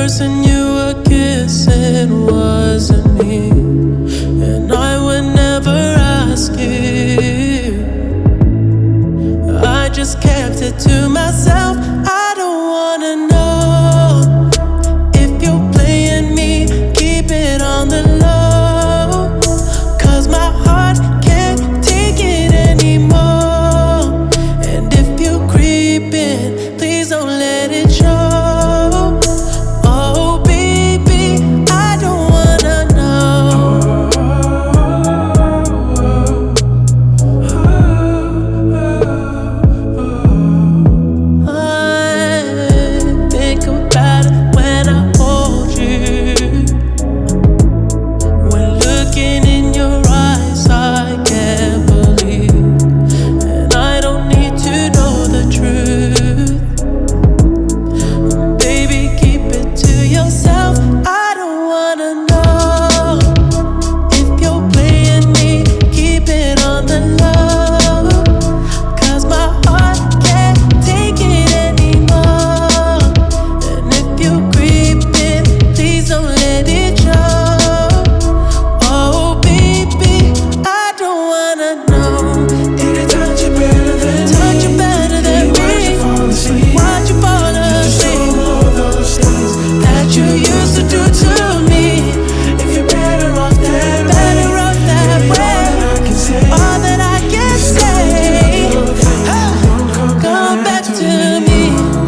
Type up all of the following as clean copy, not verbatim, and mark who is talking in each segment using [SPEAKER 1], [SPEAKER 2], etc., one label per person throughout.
[SPEAKER 1] person you were kissing wasn't me, and I would never ask you. I just kept it to myself. I don't wanna know if you're playing me. Keep it on the low, 'cause my heart can't take it anymore. And if you're creeping, please don't let it show. Oh baby, I don't wanna know. I think about it when I hold you. When looking in your eyes, I can't believe, and I don't need to know the truth. Baby, keep it to yourself. I don't wanna know if you're playing me. Keep it on the low, 'cause my heart can't take it anymore. And if you're creeping, please don't let it show. Oh baby, I don't wanna know.
[SPEAKER 2] Did I touch you better than me?
[SPEAKER 1] Touch you better than me.
[SPEAKER 2] Watch you fall asleep.
[SPEAKER 1] Watch you fall asleep.
[SPEAKER 2] All those things
[SPEAKER 1] That you used to do to me.
[SPEAKER 2] if you're better off that
[SPEAKER 1] Better off that way.
[SPEAKER 2] I can say
[SPEAKER 1] All that I can say, come back to me.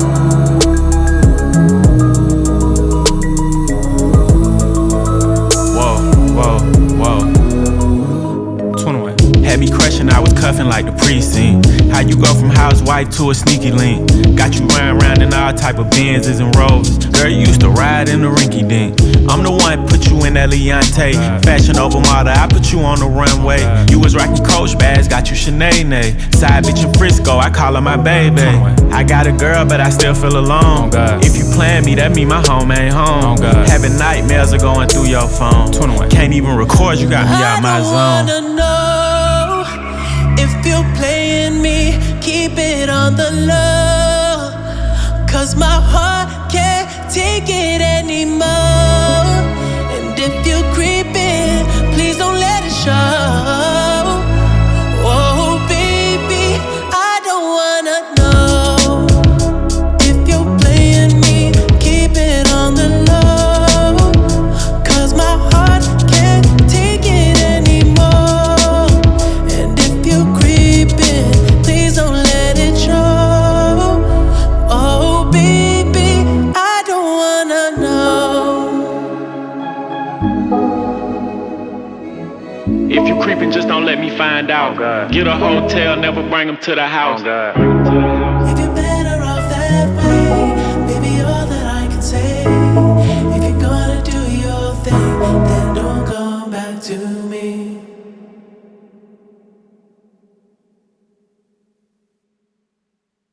[SPEAKER 3] Whoa, whoa, whoa. 21. Had me crushing, I was cuffing like the precinct. How you go from housewife to a sneaky link? Got you running around in all type of Benzes and Rovers. Girl, you used to ride in the rinky dink. I'm the one put you in that Leontay. Fashion over model, I put you on the runway. You was rocking Coach bags, got you Sinead. Side bitch in Frisco, I call her my baby. I got a girl, but I still feel alone. If you plan me, that mean my home ain't home. Having nightmares are going through your phone. Can't even record, you got me out my
[SPEAKER 1] I
[SPEAKER 3] zone.
[SPEAKER 1] don't wanna know if you're playing me. Keep it on the low, 'cause my heart can't take it anymore. And if you're creeping, please don't let it show. Oh baby, I don't wanna know if you're playing me. Keep it on the low, 'cause my heart can't take it anymore. And if you're creeping, please don't let it show. Oh baby, I don't wanna know.
[SPEAKER 3] If you creeping, just don't let me find out. Get a hotel, never bring them to the house.
[SPEAKER 1] If you're bad